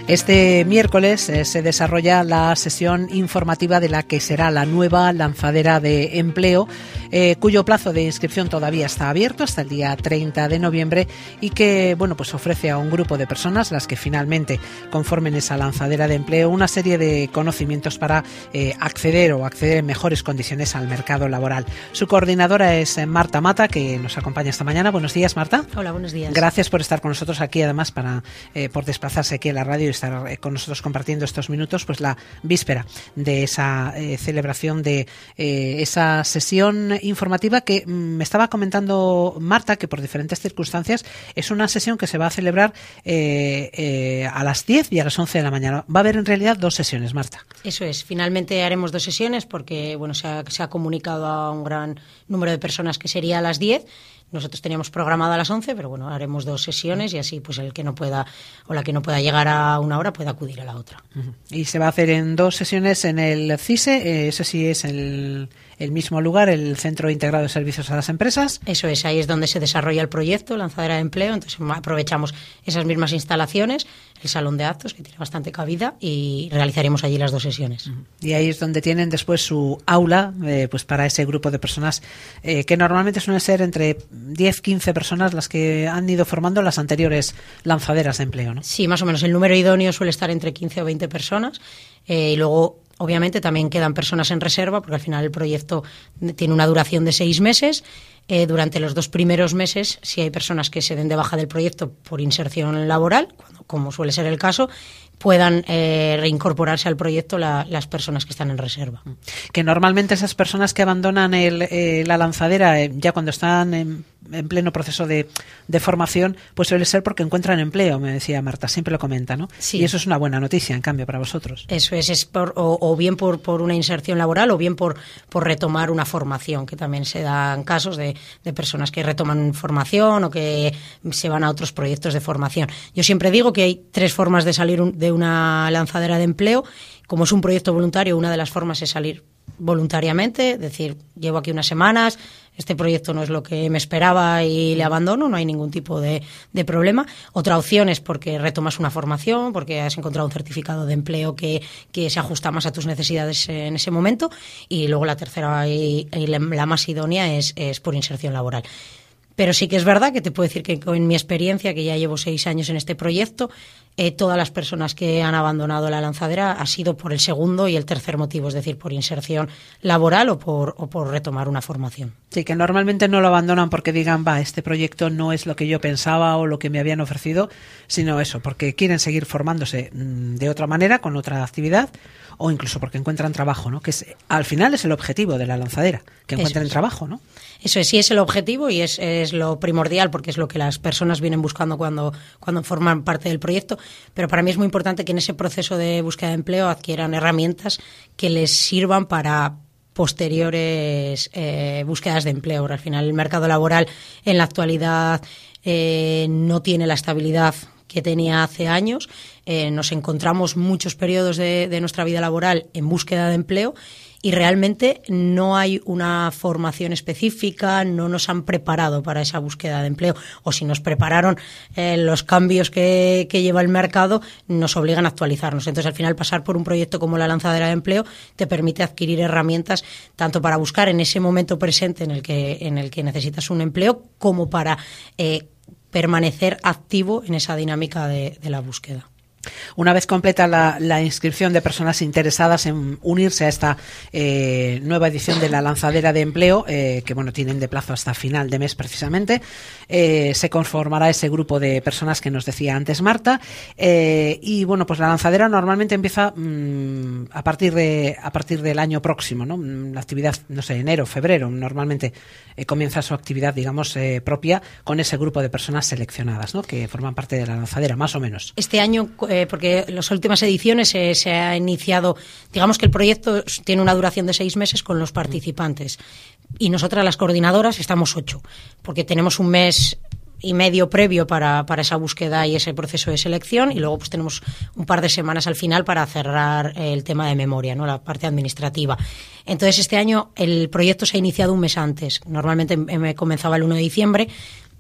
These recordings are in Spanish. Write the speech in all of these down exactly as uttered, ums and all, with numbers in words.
Este miércoles eh, se desarrolla la sesión informativa de la que será la nueva lanzadera de empleo, eh, cuyo plazo de inscripción todavía está abierto hasta el día treinta de noviembre y que, bueno, pues ofrece a un grupo de personas, las que finalmente conformen esa lanzadera de empleo, una serie de conocimientos para eh, acceder o acceder en mejores condiciones al mercado laboral. Su coordinadora es Marta Mata, que nos acompaña esta mañana. Buenos días, Marta. Hola, buenos días. Gracias por estar con nosotros aquí, además, para eh, por desplazarse aquí a la radio y estar con nosotros compartiendo estos minutos, pues la víspera de esa eh, celebración de eh, esa sesión informativa que me estaba comentando Marta, que por diferentes circunstancias es una sesión que se va a celebrar eh, eh, a las diez y a las once de la mañana. Va a haber en realidad dos sesiones, Marta. Eso es, finalmente haremos dos sesiones porque bueno, se ha, se ha comunicado a un gran número de personas que sería a las diez. Nosotros teníamos programado a las once, pero bueno, haremos dos sesiones y así pues el que no pueda o la que no pueda llegar a una hora puede acudir a la otra. Uh-huh. Y se va a hacer en dos sesiones en el CISE, eh, eso sí es el, el mismo lugar, el Centro Integrado de Servicios a las Empresas. Eso es, ahí es donde se desarrolla el proyecto, Lanzadera de Empleo, entonces aprovechamos esas mismas instalaciones, el salón de actos, que tiene bastante cabida, y realizaremos allí las dos sesiones. Uh-huh. Y ahí es donde tienen después su aula, eh, pues para ese grupo de personas eh, que normalmente suelen ser entre diez, quince personas las que han ido formando las anteriores lanzaderas de empleo, ¿no? Sí, más o menos. El número idóneo suele estar entre quince o veinte personas eh, y luego, obviamente, también quedan personas en reserva porque al final el proyecto tiene una duración de seis meses. Eh, durante los dos primeros meses, si hay personas que se den de baja del proyecto por inserción laboral, cuando, como suele ser el caso, puedan eh, reincorporarse al proyecto la, las personas que están en reserva. Que normalmente esas personas que abandonan el, eh, la lanzadera eh, ya cuando están en, en pleno proceso de, de formación, pues suele ser porque encuentran empleo, me decía Marta, siempre lo comenta, ¿no? Sí. Y eso es una buena noticia, en cambio, para vosotros. Eso es, es por, o, o bien por, por una inserción laboral o bien por, por retomar una formación, que también se dan casos de, de personas que retoman formación o que se van a otros proyectos de formación. Yo siempre digo que hay tres formas de salir un, de una lanzadera de empleo. Como es un proyecto voluntario, una de las formas es salir voluntariamente, es decir, llevo aquí unas semanas, este proyecto no es lo que me esperaba y le abandono, no hay ningún tipo de, de problema. Otra opción es porque retomas una formación, porque has encontrado un certificado de empleo que, que se ajusta más a tus necesidades en ese momento. Y luego la tercera y, y la más idónea es, es por inserción laboral. Pero sí que es verdad que te puedo decir que en mi experiencia, que ya llevo seis años en este proyecto, eh, todas las personas que han abandonado la lanzadera ha sido por el segundo y el tercer motivo, es decir, por inserción laboral o por, o por retomar una formación. Sí, que normalmente no lo abandonan porque digan, va, este proyecto no es lo que yo pensaba o lo que me habían ofrecido, sino eso, porque quieren seguir formándose de otra manera, con otra actividad, o incluso porque encuentran trabajo, ¿no? Que es, al final es el objetivo de la lanzadera, que encuentren es. trabajo, ¿no? Eso es, sí es el objetivo y es, es lo primordial porque es lo que las personas vienen buscando cuando, cuando forman parte del proyecto, pero para mí es muy importante que en ese proceso de búsqueda de empleo adquieran herramientas que les sirvan para posteriores eh, búsquedas de empleo. Al final el mercado laboral en la actualidad eh, no tiene la estabilidad que tenía hace años. Eh, nos encontramos muchos periodos de, de nuestra vida laboral en búsqueda de empleo y realmente no hay una formación específica, no nos han preparado para esa búsqueda de empleo, o si nos prepararon, eh, los cambios que, que lleva el mercado nos obligan a actualizarnos. Entonces, al final, pasar por un proyecto como la lanzadera de empleo te permite adquirir herramientas tanto para buscar en ese momento presente en el que, en el que necesitas un empleo, como para eh, permanecer activo en esa dinámica de, de la búsqueda. Una vez completa la, la inscripción de personas interesadas en unirse a esta eh, nueva edición de la lanzadera de empleo, eh, que bueno, tienen de plazo hasta final de mes precisamente, eh, se conformará ese grupo de personas que nos decía antes Marta, eh, y bueno, pues la lanzadera normalmente empieza mmm, a partir de a partir del año próximo, ¿no? La actividad, no sé, enero, febrero, normalmente eh, comienza su actividad, digamos, eh, propia con ese grupo de personas seleccionadas, ¿no? Que forman parte de la lanzadera, más o menos. Este año eh, porque en las últimas ediciones eh, se ha iniciado, digamos que el proyecto tiene una duración de seis meses con los participantes. Y nosotras, las coordinadoras, estamos ocho, porque tenemos un mes y medio previo para, para esa búsqueda y ese proceso de selección, y luego pues tenemos un par de semanas al final para cerrar el tema de memoria, ¿no? La parte administrativa. Entonces, este año el proyecto se ha iniciado un mes antes. Normalmente me comenzaba el uno de diciembre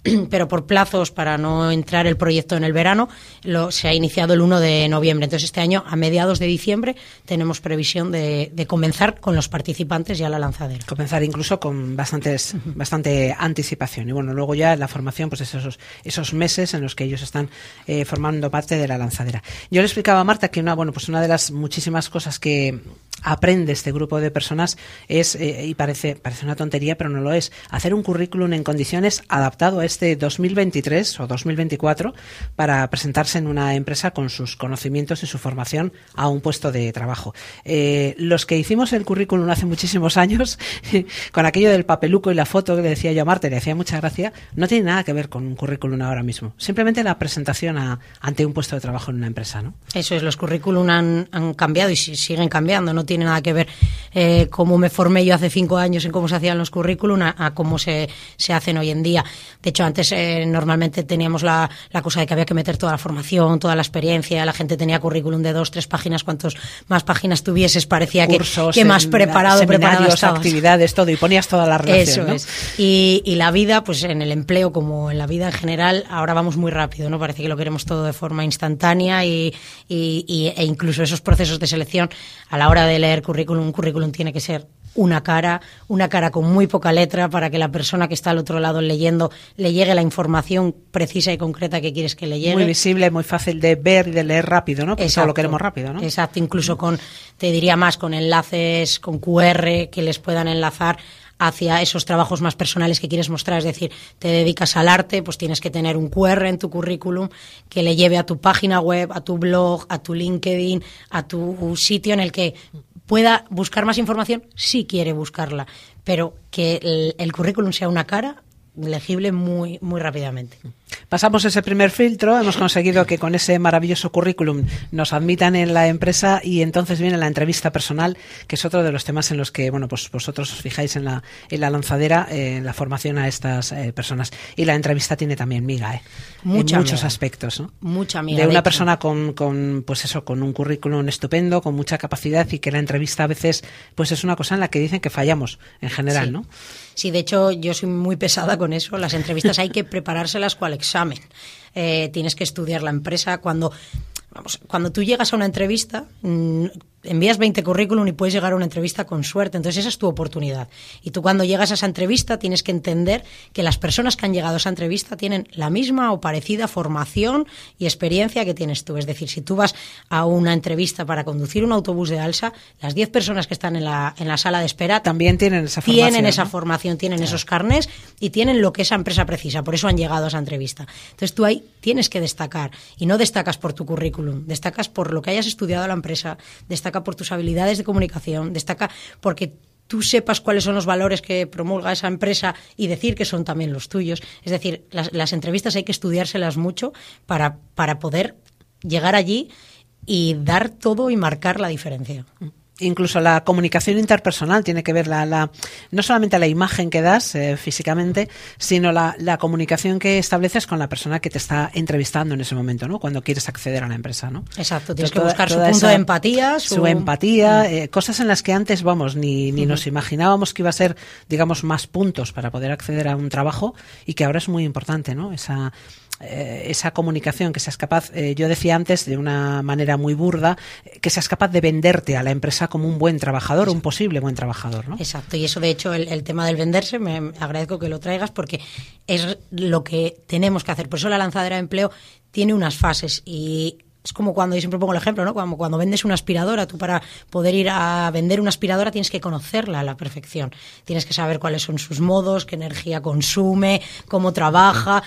pero por plazos, para no entrar el proyecto en el verano, lo, se ha iniciado el uno de noviembre. Entonces, este año, a mediados de diciembre, tenemos previsión de, de comenzar con los participantes ya la lanzadera. Comenzar incluso con bastantes, uh-huh. bastante anticipación. Y bueno, luego ya la formación, pues esos, esos meses en los que ellos están eh, formando parte de la lanzadera. Yo le explicaba a Marta que una, bueno, pues una de las muchísimas cosas que aprende este grupo de personas es, eh, y parece, parece una tontería, pero no lo es, hacer un currículum en condiciones adaptado a este dos mil veintitrés o dos mil veinticuatro para presentarse en una empresa con sus conocimientos y su formación a un puesto de trabajo. Eh, los que hicimos el currículum hace muchísimos años, con aquello del papeluco y la foto que le decía yo a Marta, le hacía mucha gracia, no tiene nada que ver con un currículum ahora mismo. Simplemente la presentación a, ante un puesto de trabajo en una empresa, ¿no? Eso es, los currículum han, han cambiado y siguen cambiando, no tiene nada que ver eh, cómo me formé yo hace cinco años en cómo se hacían los currículum a, a cómo se, se hacen hoy en día. De hecho, antes eh, normalmente teníamos la, la cosa de que había que meter toda la formación, toda la experiencia, la gente tenía currículum de dos, tres páginas, cuantos más páginas tuvieses parecía cursos, que, que más preparado, preparado estabas. Actividades, todo, y ponías toda la relación, Eso ¿no? es. Y, y la vida, pues en el empleo como en la vida en general, ahora vamos muy rápido, ¿no? Parece que lo queremos todo de forma instantánea y, y, y e incluso esos procesos de selección a la hora de leer currículum, un currículum tiene que ser una cara, una cara con muy poca letra para que la persona que está al otro lado leyendo le llegue la información precisa y concreta que quieres que le llegue. Muy visible, muy fácil de ver y de leer rápido, ¿no? Porque Exacto, todo lo queremos rápido, ¿no? Exacto, incluso con, te diría más, con enlaces, con cu erre que les puedan enlazar hacia esos trabajos más personales que quieres mostrar, es decir, te dedicas al arte, pues tienes que tener un cu erre en tu currículum que le lleve a tu página web, a tu blog, a tu LinkedIn, a tu sitio en el que pueda buscar más información si quiere buscarla, pero que el, el currículum sea una cara legible muy muy rápidamente. Pasamos ese primer filtro, hemos conseguido que con ese maravilloso currículum nos admitan en la empresa y entonces viene la entrevista personal, que es otro de los temas en los que, bueno, pues vosotros os fijáis en la en la lanzadera, eh, en la formación a estas eh, personas. Y la entrevista tiene también miga, eh, Mucha en muchos miga. aspectos, ¿no? Mucha miga. De una de hecho. persona con, con, pues eso, con un currículum estupendo, con mucha capacidad y que la entrevista a veces, pues es una cosa en la que dicen que fallamos en general, Sí. ¿no? Sí, de hecho, yo soy muy pesada con eso. Las entrevistas hay que preparárselas cual examen. Eh, tienes que estudiar la empresa. Cuando, vamos, cuando tú llegas a una entrevista, mmm, envías veinte currículum y puedes llegar a una entrevista con suerte. Entonces, esa es tu oportunidad. Y tú cuando llegas a esa entrevista tienes que entender que las personas que han llegado a esa entrevista tienen la misma o parecida formación y experiencia que tienes tú. Es decir, si tú vas a una entrevista para conducir un autobús de alsa, las diez personas que están en la, en la sala de espera también tienen esa formación. Tienen esa ¿no? formación, tienen Claro. esos carnés y tienen lo que esa empresa precisa. Por eso han llegado a esa entrevista. Entonces tú ahí tienes que destacar. Y no destacas por tu currículum, destacas por lo que hayas estudiado a la empresa, destaca por tus habilidades de comunicación, destaca porque tú sepas cuáles son los valores que promulga esa empresa y decir que son también los tuyos. Es decir, las, las entrevistas hay que estudiárselas mucho para, para poder llegar allí y dar todo y marcar la diferencia. Incluso la comunicación interpersonal tiene que ver la, la no solamente la imagen que das eh, físicamente, sino la, la comunicación que estableces con la persona que te está entrevistando en ese momento, ¿no? Cuando quieres acceder a la empresa, ¿no? Exacto, tienes Entonces, que toda, buscar toda su punto esa, de empatía. Su, su empatía, eh, cosas en las que antes, vamos, ni, ni uh-huh. nos imaginábamos que iba a ser, digamos, más puntos para poder acceder a un trabajo y que ahora es muy importante, ¿no? Esa... Eh, esa comunicación, que seas capaz, eh, yo decía antes de una manera muy burda, eh, que seas capaz de venderte a la empresa como un buen trabajador, Exacto. un posible buen trabajador, ¿no? Exacto, y eso de hecho el, el tema del venderse, me, me agradezco que lo traigas porque es lo que tenemos que hacer. Por eso la lanzadera de empleo tiene unas fases y es como cuando, yo siempre pongo el ejemplo, ¿no? Cuando, cuando vendes una aspiradora, tú para poder ir a vender una aspiradora tienes que conocerla a la perfección. Tienes que saber cuáles son sus modos, qué energía consume, cómo trabaja.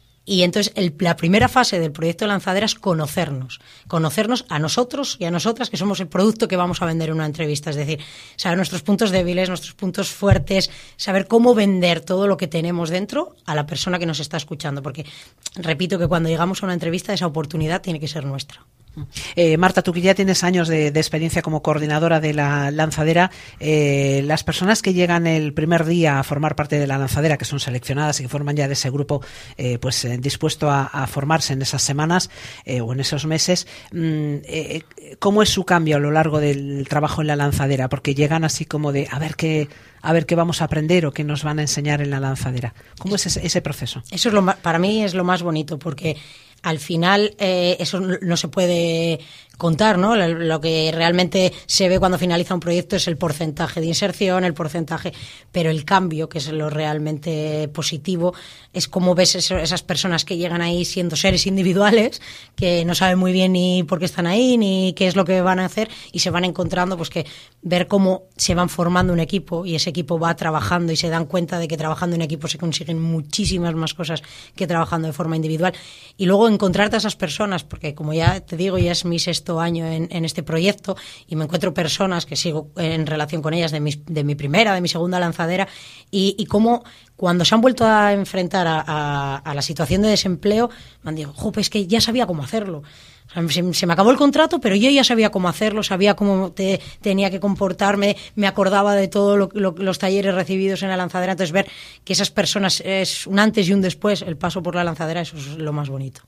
Y entonces el, la primera fase del proyecto de lanzadera es conocernos, conocernos a nosotros y a nosotras, que somos el producto que vamos a vender en una entrevista, es decir, saber nuestros puntos débiles, nuestros puntos fuertes, saber cómo vender todo lo que tenemos dentro a la persona que nos está escuchando, porque repito que cuando llegamos a una entrevista esa oportunidad tiene que ser nuestra. Eh, Marta, tú que ya tienes años de, de experiencia como coordinadora de la lanzadera, eh, las personas que llegan el primer día a formar parte de la lanzadera, que son seleccionadas y que forman ya de ese grupo, eh, pues eh, dispuesto a, a formarse en esas semanas eh, o en esos meses, mm, eh, ¿cómo es su cambio a lo largo del trabajo en la lanzadera? Porque llegan así como de a ver qué, a ver qué vamos a aprender o qué nos van a enseñar en la lanzadera. ¿Cómo es ese, ese proceso? Eso es lo ma- para mí es lo más bonito, porque al final eh, eso no se puede contar, ¿no? Lo que realmente se ve cuando finaliza un proyecto es el porcentaje de inserción, el porcentaje, pero el cambio, que es lo realmente positivo, es cómo ves eso, esas personas que llegan ahí siendo seres individuales, que no saben muy bien ni por qué están ahí, ni qué es lo que van a hacer, y se van encontrando, pues que ver cómo se van formando un equipo y ese equipo va trabajando y se dan cuenta de que trabajando en equipo se consiguen muchísimas más cosas que trabajando de forma individual. Y luego encontrarte a esas personas, porque como ya te digo, ya es mi sexto año en, en este proyecto y me encuentro personas que sigo en relación con ellas de mi, de mi primera, de mi segunda lanzadera, y, y cómo cuando se han vuelto a enfrentar a, a, a la situación de desempleo, me han dicho, jo, pues es que ya sabía cómo hacerlo. O sea, se, se me acabó el contrato, pero yo ya sabía cómo hacerlo, sabía cómo te, tenía que comportarme, me acordaba de todos lo, lo, los talleres recibidos en la lanzadera. Entonces, ver que esas personas es un antes y un después, el paso por la lanzadera, eso es lo más bonito.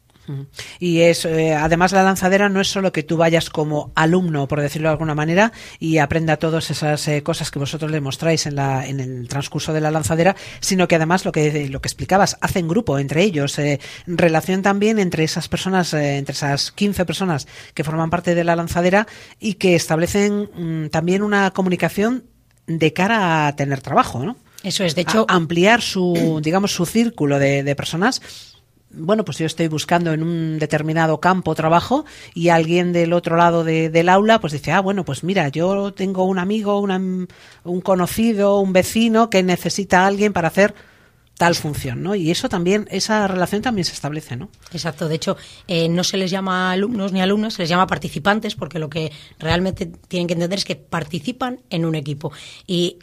Y es eh, además la lanzadera no es solo que tú vayas como alumno, por decirlo de alguna manera, y aprenda todas esas eh, cosas que vosotros le mostráis en la en el transcurso de la lanzadera, sino que además lo que lo que explicabas, hacen grupo entre ellos, eh, relación también entre esas personas, eh, entre esas quince personas que forman parte de la lanzadera y que establecen mm, también una comunicación de cara a tener trabajo, ¿no? Eso es, de hecho, a ampliar su, digamos, su círculo de, de personas. Bueno, pues yo estoy buscando en un determinado campo trabajo y alguien del otro lado de, del aula pues dice, ah, bueno, pues mira, yo tengo un amigo, una, un conocido, un vecino que necesita a alguien para hacer tal función, ¿no? Y eso también, esa relación también se establece, ¿no? Exacto. De hecho, eh, no se les llama alumnos ni alumnas, se les llama participantes, porque lo que realmente tienen que entender es que participan en un equipo. Y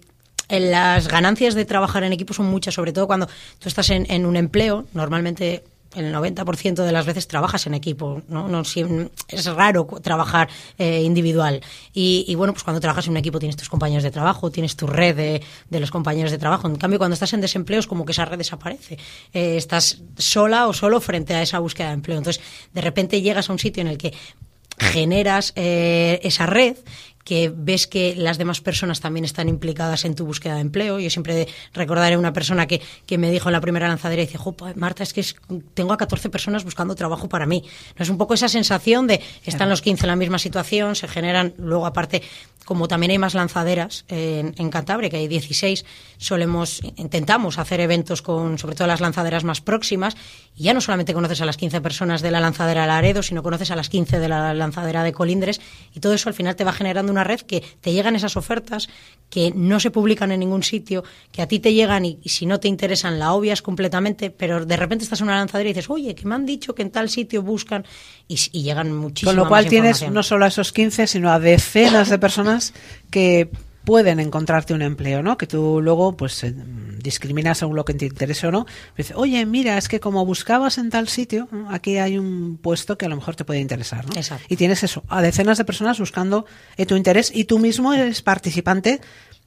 las ganancias de trabajar en equipo son muchas, sobre todo cuando tú estás en, en un empleo, normalmente el noventa por ciento de las veces trabajas en equipo, ¿no? No, es raro trabajar eh, individual. Y, y bueno, pues cuando trabajas en un equipo tienes tus compañeros de trabajo, tienes tu red de, de los compañeros de trabajo. En cambio, cuando estás en desempleo es como que esa red desaparece. Eh, estás sola o solo frente a esa búsqueda de empleo. Entonces, de repente llegas a un sitio en el que generas eh, esa red, que ves que las demás personas también están implicadas en tu búsqueda de empleo. Yo siempre recordaré una persona que, que me dijo en la primera lanzadera y dice, jo, Marta, es que es, tengo a catorce personas buscando trabajo para mí. No es un poco esa sensación de están claro. Los quince en la misma situación, se generan, luego aparte, como también hay más lanzaderas en, en Cantabria, que hay dieciséis, solemos, intentamos hacer eventos con, sobre todo las lanzaderas más próximas, y ya no solamente conoces a las quince personas de la lanzadera Laredo, sino conoces a las quince de la lanzadera de Colindres, y todo eso al final te va generando una red que te llegan esas ofertas que no se publican en ningún sitio, que a ti te llegan y, y si no te interesan la obvias completamente, pero de repente estás en una lanzadera y dices, oye, que me han dicho que en tal sitio buscan, y, y llegan muchísimas. Con lo cual más tienes no solo a esos quince, sino a decenas de personas que pueden encontrarte un empleo, ¿no? Que tú luego pues eh, discriminas según lo que te interese o no. Dices, oye, mira, es que como buscabas en tal sitio, ¿no? Aquí hay un puesto que a lo mejor te puede interesar, ¿no? Exacto. Y tienes eso, a decenas de personas buscando eh, tu interés, y tú mismo eres participante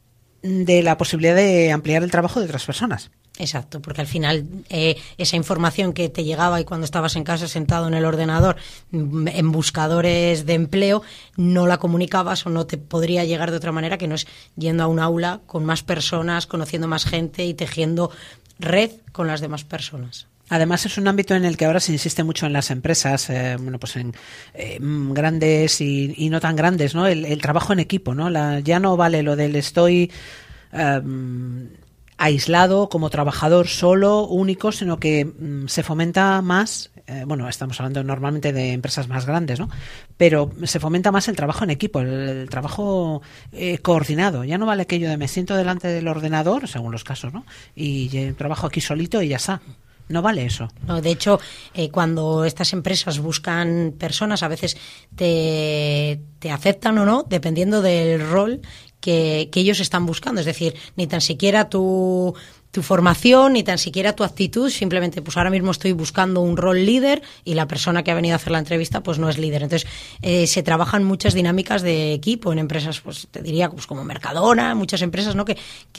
de la posibilidad de ampliar el trabajo de otras personas. Exacto, porque al final eh, esa información que te llegaba y cuando estabas en casa sentado en el ordenador en buscadores de empleo, no la comunicabas o no te podría llegar de otra manera que no es yendo a un aula con más personas, conociendo más gente y tejiendo red con las demás personas. Además es un ámbito en el que ahora se insiste mucho en las empresas, eh, bueno, pues en eh, grandes y, y no tan grandes, ¿no? El, el trabajo en equipo, ¿no? La, ya no vale lo del estoy um, aislado como trabajador solo, único, sino que um, se fomenta más, eh, bueno, estamos hablando normalmente de empresas más grandes, ¿no? Pero se fomenta más el trabajo en equipo, el, el trabajo eh, coordinado. Ya no vale aquello de me siento delante del ordenador, según los casos, ¿no? Y eh, trabajo aquí solito y ya está. No vale eso. No, de hecho, eh, cuando estas empresas buscan personas, a veces te, te aceptan o no, dependiendo del rol que, que ellos están buscando. Es decir, ni tan siquiera tu, tu formación, ni tan siquiera tu actitud, simplemente pues ahora mismo estoy buscando un rol líder y la persona que ha venido a hacer la entrevista pues no es líder. Entonces eh, se trabajan muchas dinámicas de equipo en empresas, pues te diría pues como Mercadona, muchas empresas, ¿no? que,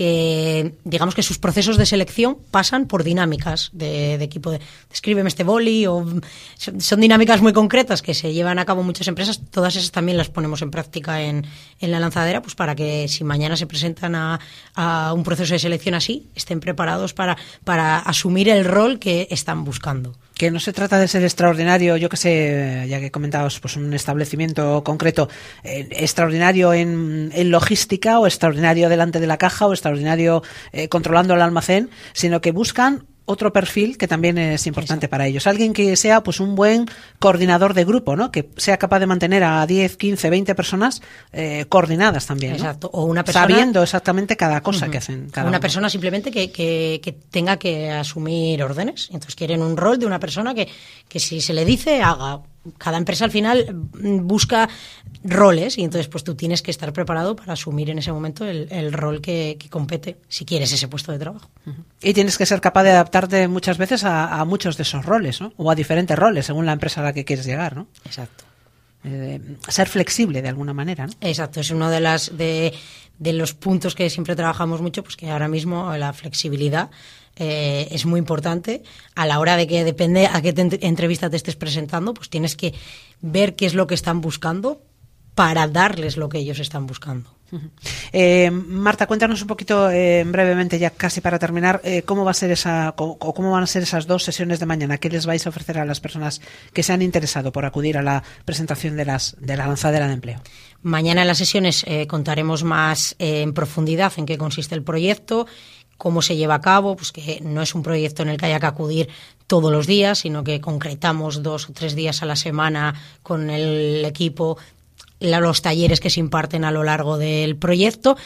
que digamos que sus procesos de selección pasan por dinámicas de, de equipo de, de escríbeme este boli, o son, son dinámicas muy concretas que se llevan a cabo en muchas empresas. Todas esas también las ponemos en práctica en, en la lanzadera, pues para que si mañana se presentan a, a un proceso de selección así, estén preparados para, para asumir el rol que están buscando. Que no se trata de ser extraordinario, yo que sé, ya que comentabas, pues un establecimiento concreto, eh, extraordinario en, en logística, o extraordinario delante de la caja, o extraordinario eh, controlando el almacén, sino que buscan otro perfil que también es importante. Exacto. Para ellos. Alguien que sea pues un buen coordinador de grupo, ¿no? Que sea capaz de mantener a diez, quince, veinte personas eh, coordinadas también, ¿no? Exacto. O una persona sabiendo exactamente cada cosa uh-huh. que hacen cada una uno. Persona simplemente que, que, que tenga que asumir órdenes. Entonces quieren un rol de una persona que, que si se le dice, haga. Cada empresa al final busca roles y entonces pues tú tienes que estar preparado para asumir en ese momento el, el rol que, que compete si quieres ese puesto de trabajo. Uh-huh. Y tienes que ser capaz de adaptarte muchas veces a, a muchos de esos roles, ¿no? O a diferentes roles según la empresa a la que quieres llegar, ¿no? Exacto. Eh, ser flexible de alguna manera, ¿no? Exacto, es uno de las de, de los puntos que siempre trabajamos mucho, pues que ahora mismo la flexibilidad Eh, es muy importante a la hora de que depende a qué te entrevista te estés presentando, pues tienes que ver qué es lo que están buscando para darles lo que ellos están buscando. Uh-huh. Eh, Marta, cuéntanos un poquito eh, brevemente, ya casi para terminar, eh, cómo va a ser esa o cómo van a ser esas dos sesiones de mañana. ¿Qué les vais a ofrecer a las personas que se han interesado por acudir a la presentación de las de la lanzadera de empleo? Mañana en las sesiones eh, contaremos más eh, en profundidad en qué consiste el proyecto, cómo se lleva a cabo, pues que no es un proyecto en el que haya que acudir todos los días, sino que concretamos dos o tres días a la semana con el equipo los talleres que se imparten a lo largo del proyecto.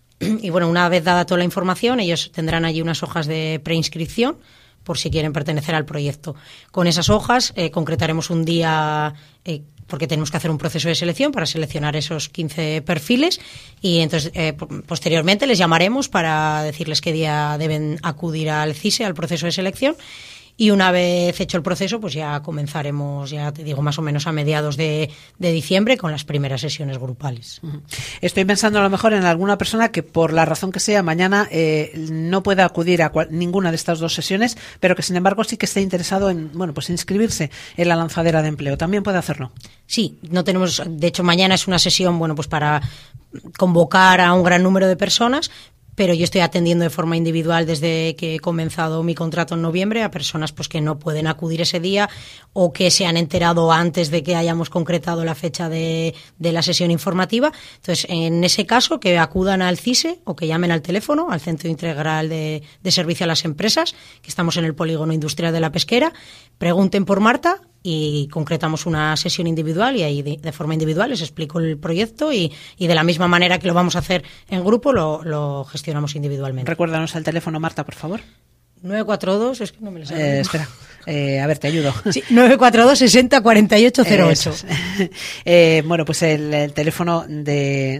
Y bueno, una vez dada toda la información, ellos tendrán allí unas hojas de preinscripción por si quieren pertenecer al proyecto. Con esas hojas eh, concretaremos un día, eh, porque tenemos que hacer un proceso de selección para seleccionar esos quince perfiles, y entonces eh, posteriormente les llamaremos para decirles qué día deben acudir al CISE, al proceso de selección. Y una vez hecho el proceso, pues ya comenzaremos, ya te digo, más o menos a mediados de, de diciembre con las primeras sesiones grupales. Estoy pensando a lo mejor en alguna persona que por la razón que sea mañana eh, no pueda acudir a cual, ninguna de estas dos sesiones, pero que sin embargo sí que esté interesado en, bueno, pues inscribirse en la lanzadera de empleo. ¿También puede hacerlo? Sí, no tenemos, de hecho mañana es una sesión, bueno, pues para convocar a un gran número de personas, pero yo estoy atendiendo de forma individual desde que he comenzado mi contrato en noviembre a personas pues que no pueden acudir ese día o que se han enterado antes de que hayamos concretado la fecha de, de la sesión informativa. Entonces, en ese caso, que acudan al CISE o que llamen al teléfono, al Centro Integral de, de Servicio a las Empresas, que estamos en el Polígono Industrial de la Pesquera, pregunten por Marta y concretamos una sesión individual, y ahí de, de forma individual les explico el proyecto y, y de la misma manera que lo vamos a hacer en grupo lo, lo gestionamos individualmente. Recuérdanos el teléfono, Marta, por favor. nueve cuatro dos, es que no me lo sé. Eh, espera, eh, a ver, te ayudo. Sí, nueve cuatro dos, sesenta, cuarenta y ocho cero ocho. Eh, eh, bueno, pues el, el teléfono de,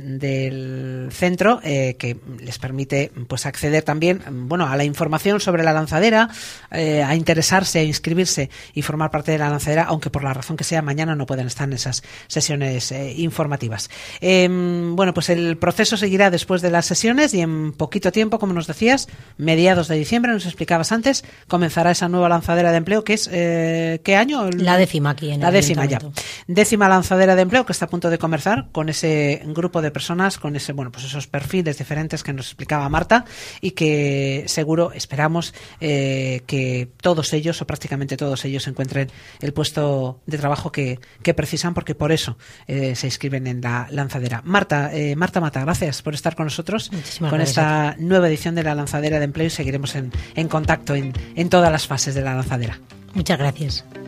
del centro eh, que les permite pues acceder también, bueno, a la información sobre la lanzadera, eh, a interesarse, a inscribirse y formar parte de la lanzadera, aunque por la razón que sea mañana no pueden estar en esas sesiones eh, informativas. Eh, bueno, pues el proceso seguirá después de las sesiones y en poquito tiempo, como nos decías, mediados de diciembre, nos explicaba antes, comenzará esa nueva lanzadera de empleo que es, eh, ¿qué año? La décima aquí en La el décima ya. Décima lanzadera de empleo que está a punto de comenzar con ese grupo de personas, con ese, bueno, pues esos perfiles diferentes que nos explicaba Marta y que seguro, esperamos, eh, que todos ellos o prácticamente todos ellos encuentren el puesto de trabajo que, que precisan, porque por eso eh, se inscriben en la lanzadera. Marta, eh, Marta Mata, gracias por estar con nosotros. Muchísimas con gracias. Esta nueva edición de la lanzadera de empleo y seguiremos en, en contacto en, en todas las fases de la lanzadera. Muchas gracias.